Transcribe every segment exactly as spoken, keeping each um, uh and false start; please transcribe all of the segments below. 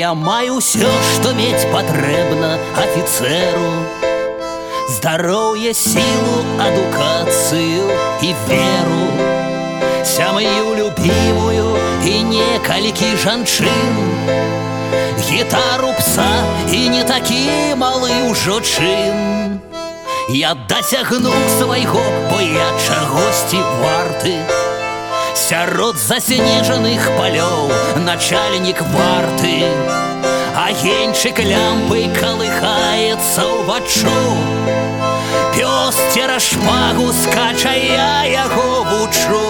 Я маю ўсё, што мець патрэбна афіцэру: здароўе, сілу, адукацыю і веру, сям'ю любімую і некалькі жанчын, гітару, пса і не такі малы ўжо чын. Я дасягну свайго, бо я чагосьці варты. Сярод заснежаных палёў начальнік варты, агеньчык лямпай калыхаецца ўваччу. Пёс цераз шпагу скача, я яго вучу.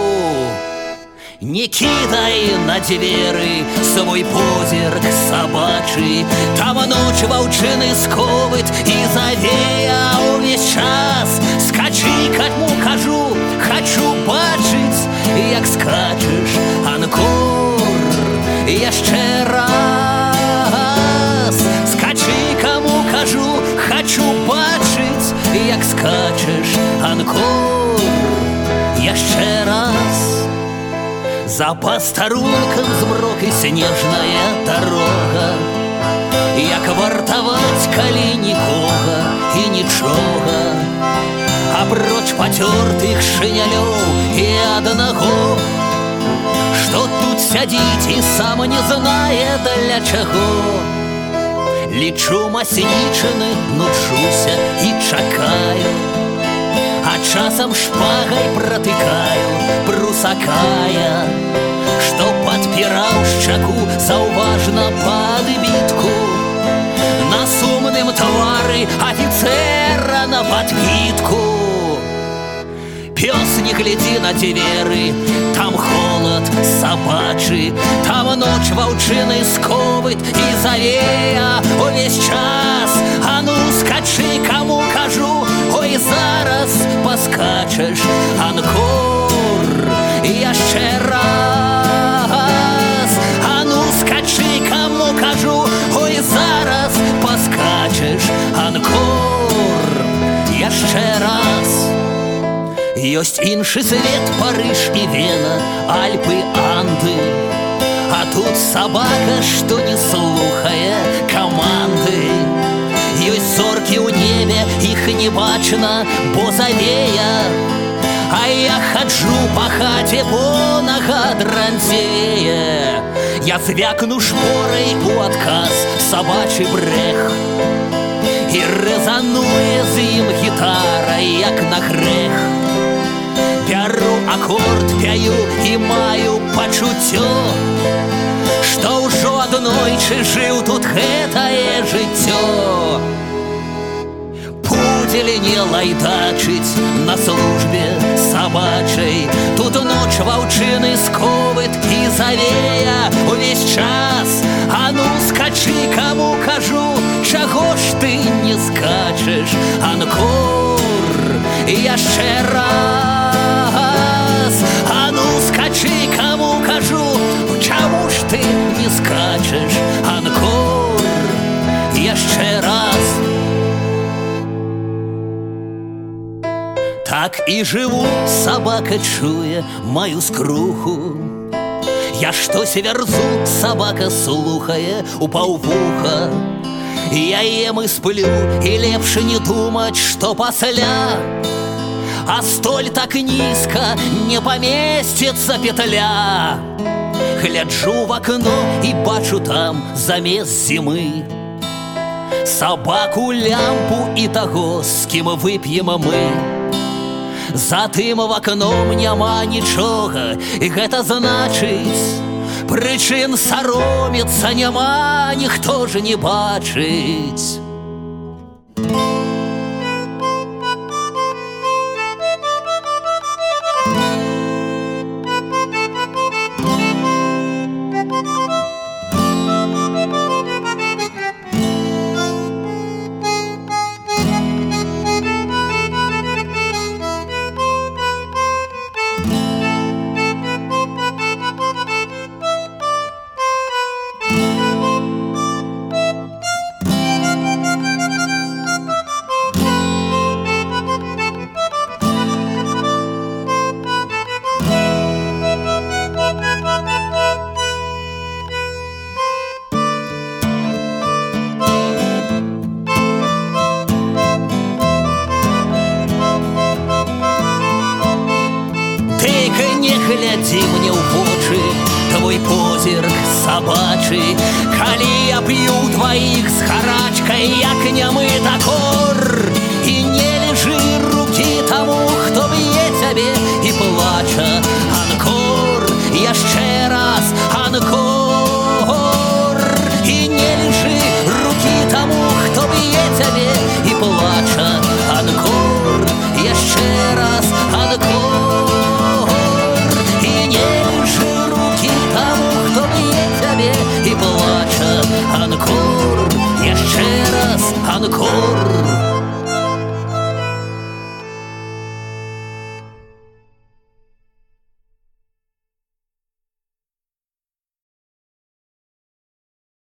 Не кідай на дзверы свой позірк сабачы, там ноч ваўчыны сковыт і завея ўвесь час. Скачы, катму кажу, хачу бачыць, як скачаш, анкор, яшчэ раз. Скачы, каму кажу, хачу бачыць, як скачаш, анкор, яшчэ раз. За пастарункам змрок і снежная дарога, як вартаваць, калі нікога і нічога. Апроч пацёртых шынялёў і аднаго, што тут сядзіць і сам не знае для чаго. Лічу маснічыны, нучуся і чакаю, а часам шпагай пратыкаю прусакая, што падпіраў шчаку заўважна падбітку. На сумным твары афіцэра на падкідку. Пёс, не глядзі на дзверы, там холад сабачы, там ноч ваўчыны сковыт і завея увесь час. А ну скачы, каму кажу, ой, зараз паскачаш, анкор, яшчэ раз. А ну скачы, каму кажу, ой, зараз паскачаш, анкор, яшчэ раз. Ёсць іншы свет, Парыж і Вена, Альпы, Анды, а тут сабака, што не слухае каманды. Ёсць зоркі ў небе, іх не бачна, бо завея, а я хаджу па хаце, бо нага дранцее. Я звякну шпорай у адказ сабачы брэх, і рэзануе з ім гітара, як на грэх. Бяру акорд, пяю і маю пачуццё, што ўжо аднойчы жыў тут гэтае жыццё. Пудзелі не лайдачыць на службе сабачай, тут ноч ваўчыны сковыт і завея увесь час. А ну скачы, каму кажу, чаго ж ты не скачаш, анкор, яшчэ раз. А ну скачы, каму кажу, чаму ж ты не скачаш, анкор, яшчэ раз. Так і жыву, сабака чуе маю скруху. Я штось вярзу, сабака слухае у паўвуха. Я ем і сплю, і лепш не думаць, што пасля. А столь так нізка не памесціцца петля. Гляджу в акно і бачу там замест зімы сабаку, лямпу і таго, з кім вып'ем мы. Затым в акном няма нічога, і гэта значыць, прычын саромецца няма, ніхто ж не бачыць. дваіх з гарачкай, як